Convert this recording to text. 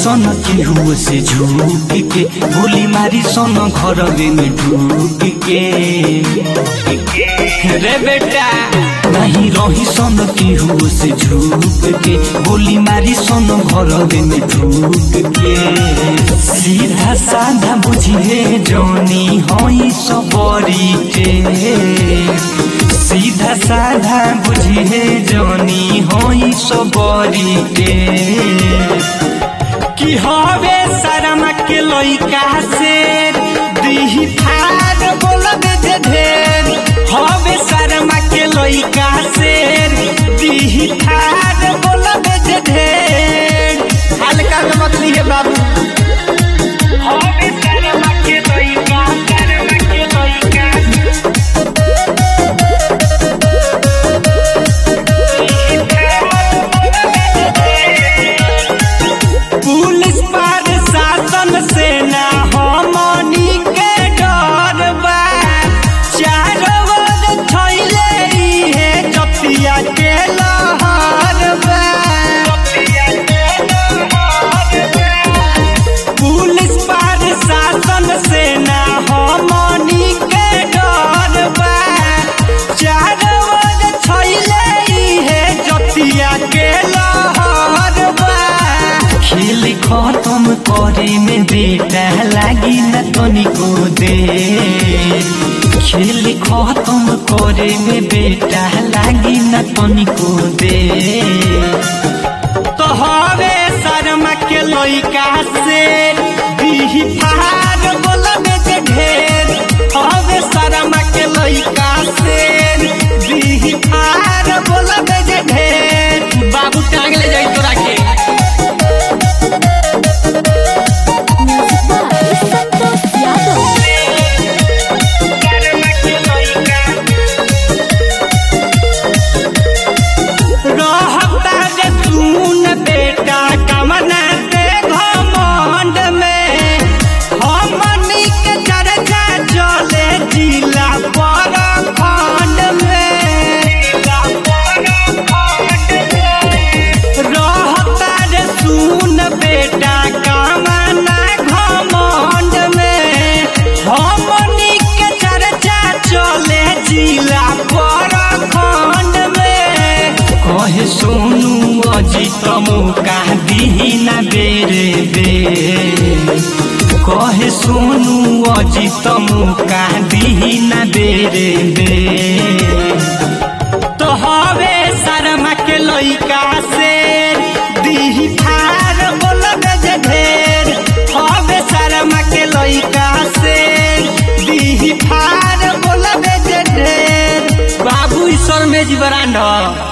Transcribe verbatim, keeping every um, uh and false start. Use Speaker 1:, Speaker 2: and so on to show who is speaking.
Speaker 1: सन केहू से झूक के गोली मारी सन घर में ढूक के रे बेटा नहीं रही सन केहू से झूक के गोली मारी सन घर में ढूक के सीधा साधा बुझिए जौनी हई सबरी के सीधा साधा बुझिए जौनी हई सबरी के कि हवे शर्म के लइका से दिही ठार बोलबे जे ढेर हवे शर्म के लइका से दिही ठार बोलबे जे ढेर हल्का में मत लीहे बाबू हवे शर्म के लइका शर्म के लइका पुलिस प्रशासन से ना हमनी के डर बा चारों ओर थैले इहे जतिया के लहर बा पुलिस प्रशासन से ना हमनी के डर बा चारों ओर थैले इहे जतिया के लहर बा खेल खत्म करे में बेटा लागी न तनिको दे खेल खत्म करे में बेटा लागी न तनिको दे तो हवे शर्म के लइका से दिही ठार बोलबे जे ढेर हवे शर्म के लइका से दिही ठार बोलबे जे ढेर बाबू टांग ले जाई तोरा के कहे सोनू अजित मौका दिही ना बेरे बे कहे सोनू अजित मौका दिही ना बेरे बे तो हवे शर्म के लइका से दिही ठार बोलबे जे ढेर हवे शर्म के लइका से दिही ठार बोलबे जे ढेर बाबू ईश्वर में जी बरांड